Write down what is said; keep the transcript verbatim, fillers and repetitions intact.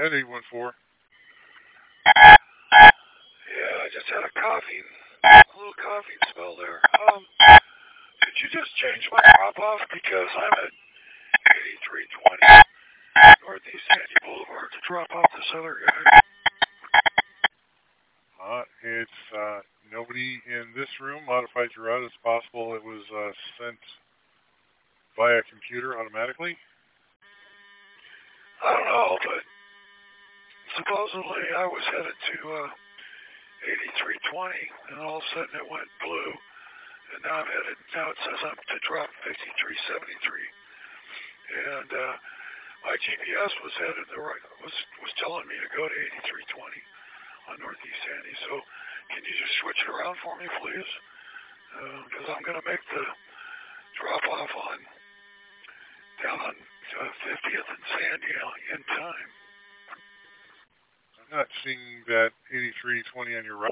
ahead, eight one four. Yeah, I just had a coughing, a little coughing spell there. Um, could you just change my drop off because I'm at eighty-three twenty Northeast Sandy Boulevard to drop off this other guy. Uh, it's uh, nobody in this room modified your route. It's possible it was uh, sent via computer automatically. I don't know, but supposedly I was headed to uh, eighty-three twenty, and all of a sudden it went blue, and now I'm headed. Now it says I'm to drop fifty-three seventy-three, and uh, my G P S was headed the right was was telling me to go to eighty-three twenty on Northeast Sandy. So can you just switch it around for me, please? Because uh, I'm gonna make the drop off on down on uh, fiftieth and Sandy in time. I'm not seeing that eighty-three twenty on your route.